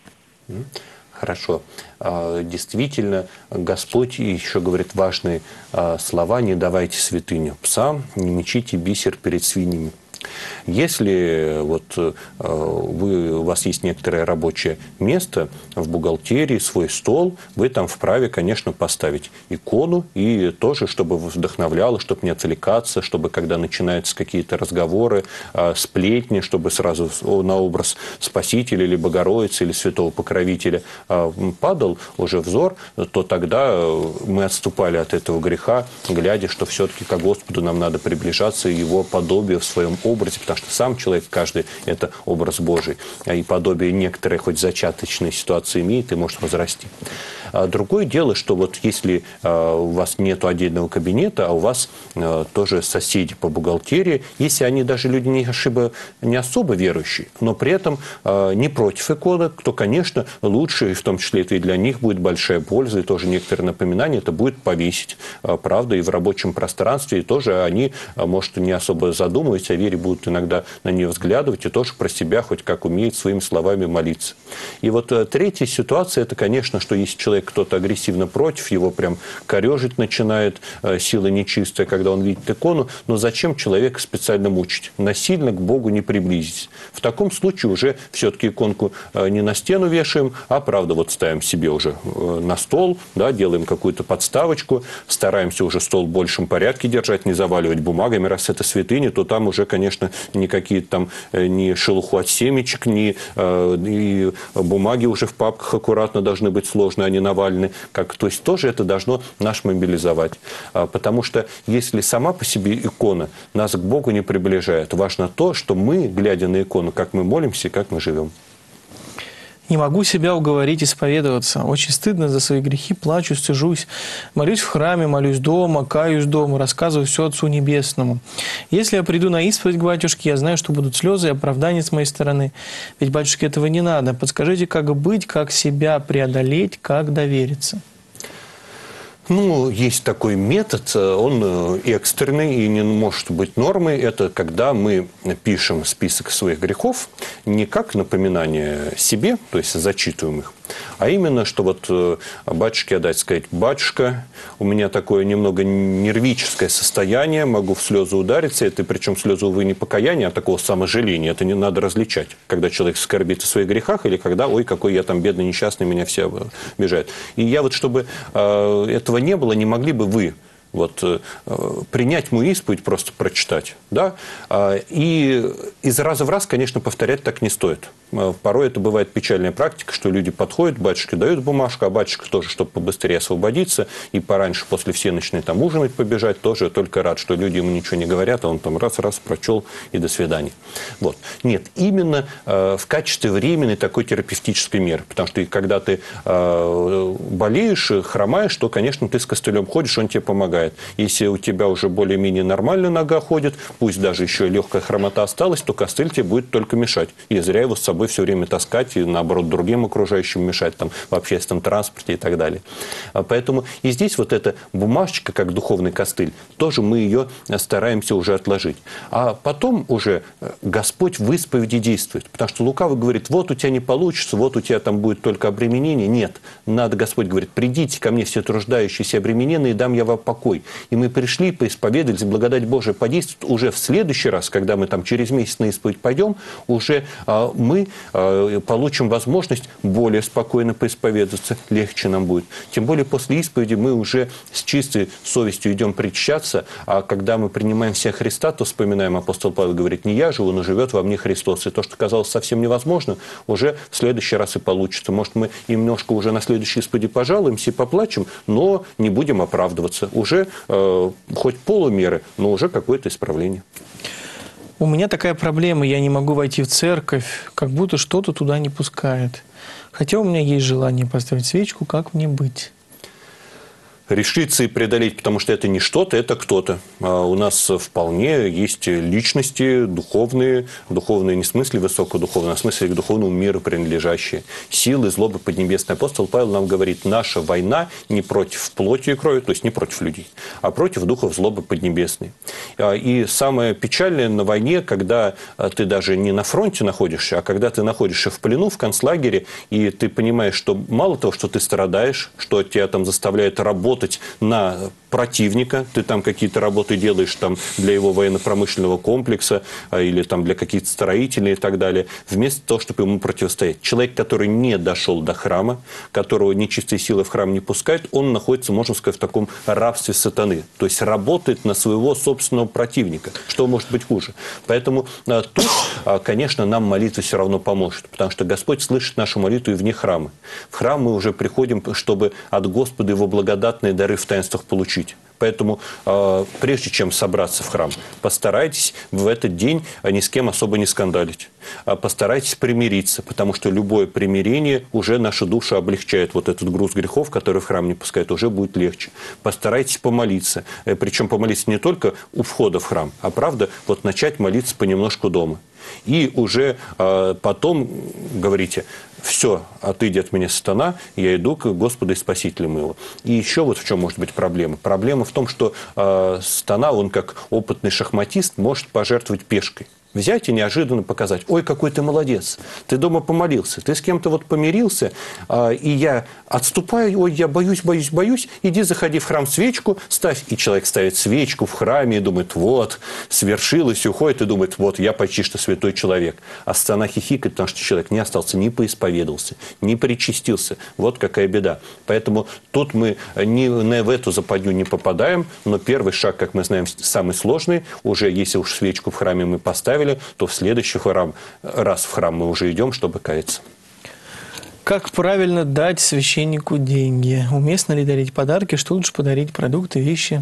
Хорошо. Действительно, Господь еще говорит важные слова: «Не давайте святыню псам, не мечите бисер перед свиньями». Если вот, вы, у вас есть некоторое рабочее место в бухгалтерии, свой стол, вы там вправе, конечно, поставить икону и тоже, чтобы вдохновляло, чтобы не отвлекаться, чтобы, когда начинаются какие-то разговоры, сплетни, чтобы сразу на образ Спасителя или Богородицы или Святого Покровителя падал уже взор, то тогда мы отступали от этого греха, глядя, что все-таки к Господу нам надо приближаться и Его подобие в своем образе, потому что сам человек, каждый, это образ Божий, и подобие некоторые хоть зачаточной ситуации имеет и может возрасти. А другое дело, что вот если у вас нет отдельного кабинета, а у вас тоже соседи по бухгалтерии, если они даже люди не, ошибо, не особо верующие, но при этом не против иконы, то, конечно, лучше, и в том числе это и для них будет большая польза, и тоже некоторые напоминания, это будет повесить, правда, и в рабочем пространстве, и тоже они, может, не особо задумываясь о вере, будут иногда на нее взглядывать и тоже про себя хоть как умеет своими словами молиться. И вот третья ситуация, это, конечно, что если человек кто-то агрессивно против, его прям корежить начинает, сила нечистая, когда он видит икону, но зачем человека специально мучить? Насильно к Богу не приблизить. В таком случае уже все-таки иконку не на стену вешаем, а, правда, вот ставим себе уже на стол, да, делаем какую-то подставочку, стараемся уже стол в большем порядке держать, не заваливать бумагами, раз это святыня, то там уже, конечно, никакие там ни шелуху от семечек, ни и бумаги уже в папках аккуратно должны быть сложны, а не навалены. Как, то есть тоже это должно нас мобилизовать. Потому что если сама по себе икона нас к Богу не приближает, важно то, что мы, глядя на икону, как мы молимся и как мы живем. Не могу себя уговорить исповедоваться. Очень стыдно за свои грехи, плачу, стыжусь. Молюсь в храме, молюсь дома, каюсь дома, рассказываю все Отцу Небесному. Если я приду на исповедь к батюшке, я знаю, что будут слезы и оправдания с моей стороны. Ведь батюшке этого не надо. Подскажите, как быть, как себя преодолеть, как довериться? Ну, есть такой метод, он экстренный и не может быть нормой. Это когда мы пишем список своих грехов не как напоминание себе, то есть зачитываем их, а именно, что вот батюшке отдать, сказать: батюшка, у меня такое немного нервическое состояние, могу в слезы удариться, это причем слезы, увы, не покаяния, а такого саможаления. Это не надо различать, когда человек скорбит о своих грехах или когда, ой, какой я там бедный, несчастный, меня все обижают. И я вот, чтобы э, этого не было, не могли бы вы вот, э, принять мою исповедь, просто прочитать, да? А, и из раза в раз, конечно, повторять так не стоит. Порой это бывает печальная практика, что люди подходят, батюшке дают бумажку, а батюшка тоже, чтобы побыстрее освободиться и пораньше после всеночной там ужинать побежать, тоже только рад, что люди ему ничего не говорят, а он там раз-раз прочел и до свидания. Вот. Нет, именно э, в качестве временной такой терапевтической меры, потому что когда ты э, болеешь, хромаешь, то, конечно, ты с костылем ходишь, он тебе помогает. Если у тебя уже более-менее нормально нога ходит, пусть даже еще легкая хромота осталась, то костыль тебе будет только мешать. И зря его с собой все время таскать и, наоборот, другим окружающим мешать там, в общественном транспорте и так далее. Поэтому и здесь вот эта бумажечка, как духовный костыль, тоже мы ее стараемся уже отложить. А потом уже Господь в исповеди действует. Потому что лукавый говорит: вот у тебя не получится, вот у тебя там будет только обременение. Нет. Надо, Господь говорит: придите ко мне все труждающиеся и обремененные, и дам я вам покой. И мы пришли, поисповедались, благодать Божия подействует. Уже в следующий раз, когда мы там через месяц на исповедь пойдем, уже а, мы а, получим возможность более спокойно поисповедоваться, легче нам будет. Тем более после исповеди мы уже с чистой совестью идем причащаться, а когда мы принимаем себя Христа, то вспоминаем, апостол Павел говорит: не я живу, но живет во мне Христос. И то, что казалось совсем невозможно, уже в следующий раз и получится. Может, мы немножко уже на следующей исповеди пожалуемся и поплачем, но не будем оправдываться. Уже э, хоть полумеры, но уже какое-то исправление. У меня такая проблема, я не могу войти в церковь, как будто что-то туда не пускает. Хотя у меня есть желание поставить свечку, как мне быть? Решиться и преодолеть, потому что это не что-то, это кто-то. А у нас вполне есть личности духовные, духовные не в смысле высокодуховные, а в смысле к духовному миру принадлежащие. Силы, злобы поднебесной. Апостол Павел нам говорит: наша война не против плоти и крови, то есть не против людей, а против духов злобы поднебесной. И самое печальное на войне, когда ты даже не на фронте находишься, а когда ты находишься в плену, в концлагере, и ты понимаешь, что мало того, что ты страдаешь, что тебя там заставляют работать, работать на противника, ты там какие-то работы делаешь там, для его военно-промышленного комплекса а, или там, для каких-то строителей и так далее, вместо того, чтобы ему противостоять. Человек, который не дошел до храма, которого нечистые силы в храм не пускают, он находится, можно сказать, в таком рабстве сатаны. То есть работает на своего собственного противника. Что может быть хуже? Поэтому а, тут, а, конечно, нам молитва все равно поможет, потому что Господь слышит нашу молитву и вне храма. В храм мы уже приходим, чтобы от Господа его благодатные дары в таинствах получить. Поэтому, э, прежде чем собраться в храм, постарайтесь в этот день ни с кем особо не скандалить. Постарайтесь примириться, потому что любое примирение уже нашу душу облегчает. Вот этот груз грехов, который в храм не пускает, уже будет легче. Постарайтесь помолиться. Причем помолиться не только у входа в храм, а, правда, вот начать молиться понемножку дома. И уже э, потом говорите: все, отойди от меня, сатана, я иду к Господу и Спасителю моего. И еще вот в чем может быть проблема. Проблема в том, что э, сатана, он как опытный шахматист, может пожертвовать пешкой. Взять и неожиданно показать: ой, какой ты молодец, ты дома помолился, ты с кем-то вот помирился, э, и я отступаю, ой, я боюсь, боюсь, боюсь, иди, заходи в храм, свечку ставь. И человек ставит свечку в храме и думает: вот, свершилось, и уходит, и думает: вот, я почти что святой человек. А сатана хихикает, потому что человек не остался, не поисповедался, не причастился. Вот какая беда. Поэтому тут мы не, не в эту западню не попадаем, но первый шаг, как мы знаем, самый сложный. Уже если уж свечку в храме мы поставили, то в следующий храм, раз в храм мы уже идем, чтобы каяться. Как правильно дать священнику деньги? Уместно ли дарить подарки? Что лучше подарить? Продукты, вещи?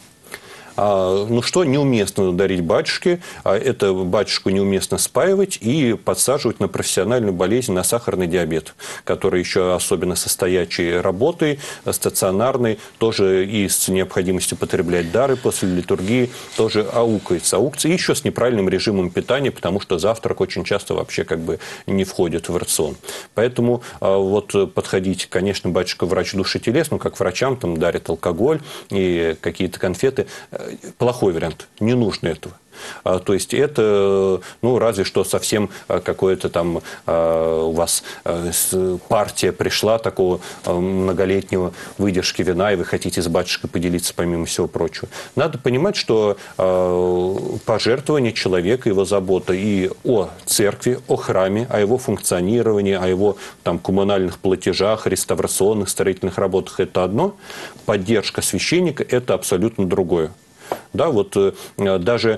А, ну что неуместно дарить батюшке? А это батюшку неуместно спаивать и подсаживать на профессиональную болезнь, на сахарный диабет, который еще особенно со стоячей работой, стационарной, тоже и с необходимостью потреблять дары после литургии, тоже аукается. Аукается и еще с неправильным режимом питания, потому что завтрак очень часто вообще как бы не входит в рацион. Поэтому а, вот подходить, конечно, батюшка врач души телес, но как врачам там дарят алкоголь и какие-то конфеты. Плохой вариант, не нужно этого. То есть это, ну, разве что совсем какое-то там у вас партия пришла такого многолетнего выдержки вина, и вы хотите с батюшкой поделиться помимо всего прочего. Надо понимать, что пожертвование человека, его забота и о церкви, о храме, о его функционировании, о его там коммунальных платежах, реставрационных, строительных работах – это одно. Поддержка священника – это абсолютно другое. Да, вот э, даже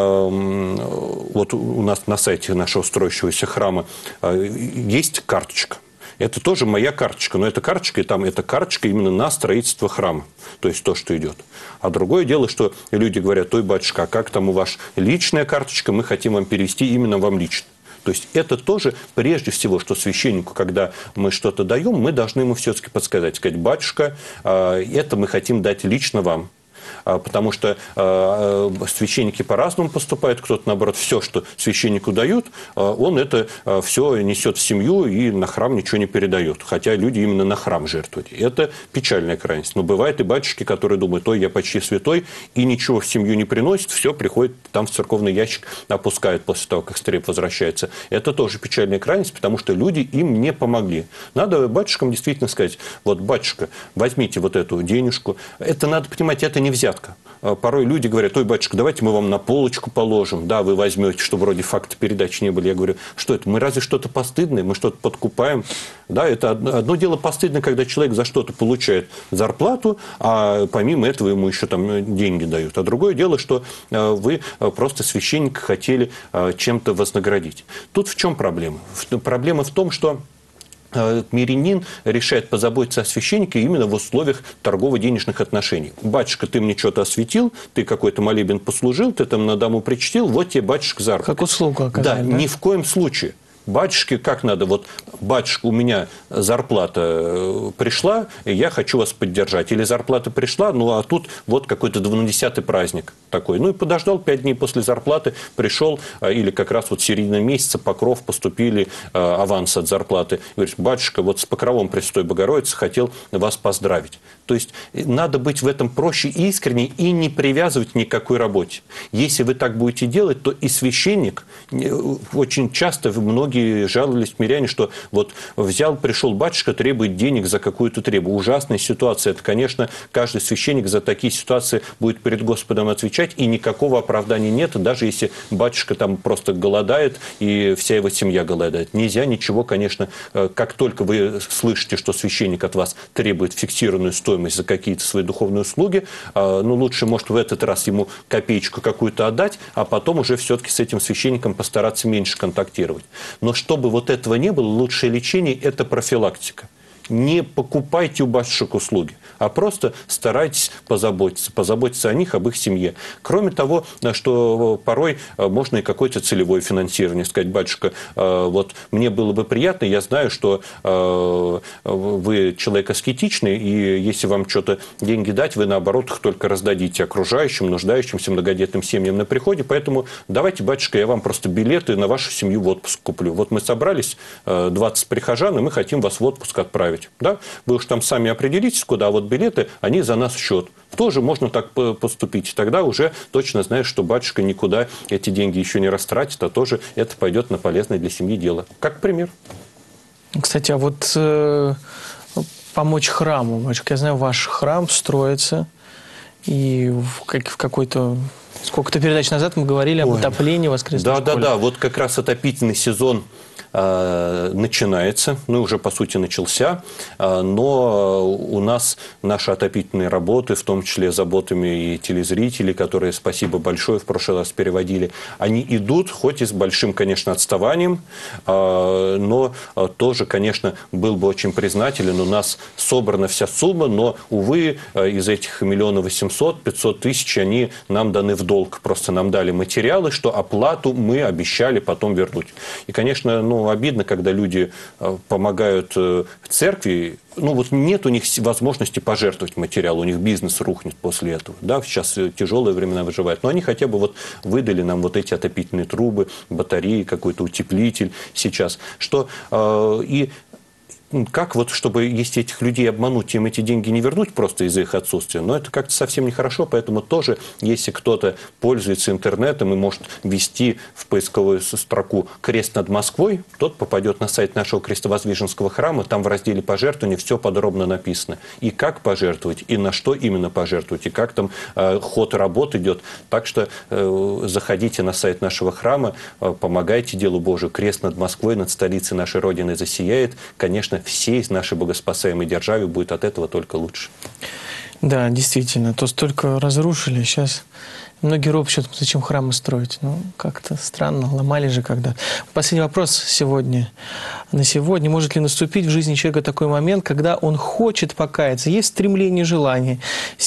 э, вот у нас на сайте нашего строящегося храма э, есть карточка. Это тоже моя карточка, но эта карточка, и там эта карточка именно на строительство храма, то есть то, что идет. А другое дело, что люди говорят: ой, батюшка, а как там у вас личная карточка, мы хотим вам перевести именно вам лично. То есть это тоже прежде всего, что священнику, когда мы что-то даем, мы должны ему все-таки подсказать, сказать: батюшка, э, это мы хотим дать лично вам. Потому что э, священники по-разному поступают. Кто-то, наоборот, все, что священнику дают, э, он это э, все несет в семью и на храм ничего не передает. Хотя люди именно на храм жертвуют. Это печальная крайность. Но бывают и батюшки, которые думают: ой, я почти святой, и ничего в семью не приносит, все приходит там в церковный ящик, опускают после того, как стреп возвращается. Это тоже печальная крайность, потому что люди им не помогли. Надо батюшкам действительно сказать: вот, батюшка, возьмите вот эту денежку. Это надо понимать, это не взятка. Порой люди говорят: ой, батюшка, давайте мы вам на полочку положим. Да, вы возьмете, чтобы вроде факта передачи не были. Я говорю: что это? Мы разве что-то постыдное? Мы что-то подкупаем? Да, это одно дело постыдно, когда человек за что-то получает зарплату, а помимо этого ему еще там деньги дают. А другое дело, что вы просто священника хотели чем-то вознаградить. Тут в чем проблема? Проблема в том, что мирянин решает позаботиться о священнике именно в условиях торгово-денежных отношений. Батюшка, ты мне что-то осветил, ты какой-то молебен послужил, ты там на дому причтил, вот тебе, батюшка, заработок. Как услугу оказали, да, да? Ни в коем случае. Батюшке как надо? Вот, батюшка, у меня зарплата пришла, и я хочу вас поддержать. Или зарплата пришла, ну а тут вот какой-то двунадесятый праздник такой. Ну и подождал пять дней после зарплаты, пришел, или как раз вот в середине месяца Покров поступили аванс от зарплаты. Говорит: батюшка, вот с Покровом Пресвятой Богородицы хотел вас поздравить. То есть надо быть в этом проще и искренне, и не привязывать ни к какой работе. Если вы так будете делать, то и священник, очень часто многие многие жаловались миряне, что вот взял, пришел батюшка, требует денег за какую-то требу. Ужасная ситуация. Это, конечно, каждый священник за такие ситуации будет перед Господом отвечать, и никакого оправдания нет, даже если батюшка там просто голодает, и вся его семья голодает. Нельзя ничего, конечно, как только вы слышите, что священник от вас требует фиксированную стоимость за какие-то свои духовные услуги, ну, лучше, может, в этот раз ему копеечку какую-то отдать, а потом уже все-таки с этим священником постараться меньше контактировать. Но чтобы вот этого не было, лучшее лечение – это профилактика. Не покупайте у батюшек услуги, а просто старайтесь позаботиться, позаботиться о них, об их семье. Кроме того, что порой можно и какое-то целевое финансирование. Сказать: батюшка, вот мне было бы приятно, я знаю, что вы человек аскетичный, и если вам что-то деньги дать, вы наоборот их только раздадите окружающим, нуждающимся, многодетным семьям на приходе. Поэтому давайте, батюшка, я вам просто билеты на вашу семью в отпуск куплю. Вот мы собрались, двадцать прихожан, и мы хотим вас в отпуск отправить. Да? Вы уж там сами определитесь, куда, а вот билеты, они за нас в счет. Тоже можно так поступить. Тогда уже точно знаешь, что батюшка никуда эти деньги еще не растратит, а тоже это пойдет на полезное для семьи дело. Как пример. Кстати, а вот э, помочь храму, батюшка, я знаю, ваш храм строится, и в, как, в какой-то... Сколько-то передач назад мы говорили об отоплении воскресной школе. Да-да-да, вот как раз отопительный сезон э, начинается, ну, уже, по сути, начался, э, но у нас наши отопительные работы, в том числе заботами и телезрителей, которые, спасибо большое, в прошлый раз переводили, они идут, хоть и с большим, конечно, отставанием, э, но э, тоже, конечно, был бы очень признателен. У нас собрана вся сумма, но, увы, э, из этих миллиона восемьсот, пятьсот тысяч, они нам даны в долг. Просто нам дали материалы, что оплату мы обещали потом вернуть. И, конечно, ну, обидно, когда люди помогают в церкви. Ну, вот нет у них возможности пожертвовать материал, у них бизнес рухнет после этого. Да, сейчас тяжелые времена выживают. Но они хотя бы вот выдали нам вот эти отопительные трубы, батареи, какой-то утеплитель сейчас. Что э, и как вот, чтобы, если этих людей обмануть, им эти деньги не вернуть просто из-за их отсутствия, но это как-то совсем нехорошо, поэтому тоже, если кто-то пользуется интернетом и может ввести в поисковую строку «Крест над Москвой», тот попадет на сайт нашего Крестовоздвиженского храма, там в разделе «Пожертвования» все подробно написано. И как пожертвовать, и на что именно пожертвовать, и как там э, ход работ идет. Так что э, заходите на сайт нашего храма, э, помогайте делу Божию. Крест над Москвой, над столицей нашей Родины засияет. Конечно, всей нашей богоспасаемой державе будет от этого только лучше. Да, действительно. То столько разрушили. Сейчас многие ропщут, зачем храмы строить. Ну, как-то странно. Ломали же когда. Последний вопрос сегодня. На сегодня. Может ли наступить в жизни человека такой момент, когда он хочет покаяться? Есть стремление, желание,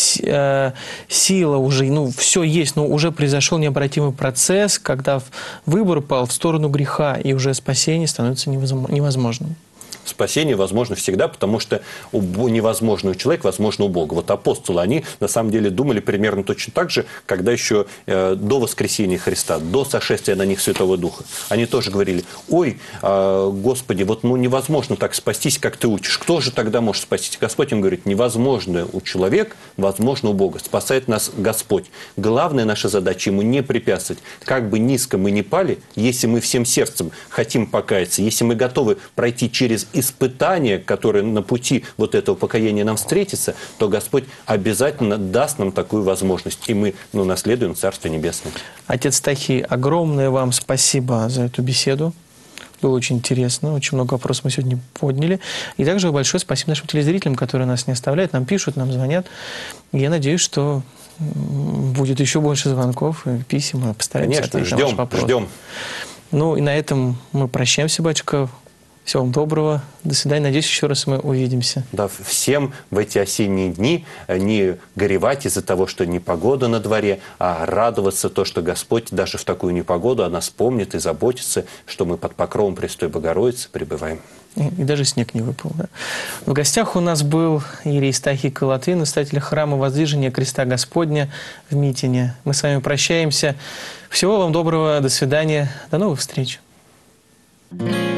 сила уже, ну, все есть, но уже произошел необратимый процесс, когда выбор пал в сторону греха, и уже спасение становится невозможным. Спасение возможно всегда, потому что невозможно у человека, возможно у Бога. Вот апостолы, они на самом деле думали примерно точно так же, когда еще э, до воскресения Христа, до сошествия на них Святого Духа. Они тоже говорили: ой, э, Господи, вот ну невозможно так спастись, как ты учишь. Кто же тогда может спастись? Господь им говорит: невозможно у человека, возможно у Бога. Спасает нас Господь. Главная наша задача ему не препятствовать. Как бы низко мы ни пали, если мы всем сердцем хотим покаяться, если мы готовы пройти через испытания, которые на пути вот этого покаяния нам встретятся, то Господь обязательно даст нам такую возможность, и мы ну, наследуем Царство Небесное. Отец Тахий, огромное вам спасибо за эту беседу. Было очень интересно, очень много вопросов мы сегодня подняли. И также большое спасибо нашим телезрителям, которые нас не оставляют, нам пишут, нам звонят. И я надеюсь, что будет еще больше звонков и писем, мы постараемся Конечно, ответить на ваши ждем, вопросы. ждем. Ну и на этом мы прощаемся, батюшка. Всего вам доброго. До свидания. Надеюсь, еще раз мы увидимся. Да, всем в эти осенние дни не горевать из-за того, что непогода на дворе, а радоваться то, что Господь даже в такую непогоду о нас помнит и заботится, что мы под покровом Престой Богородицы пребываем. И, и даже снег не выпал. Да? В гостях у нас был иерей Тахий Колотый, настоятель храма Воздвижения Креста Господня в Митине. Мы с вами прощаемся. Всего вам доброго. До свидания. До новых встреч. Thank you.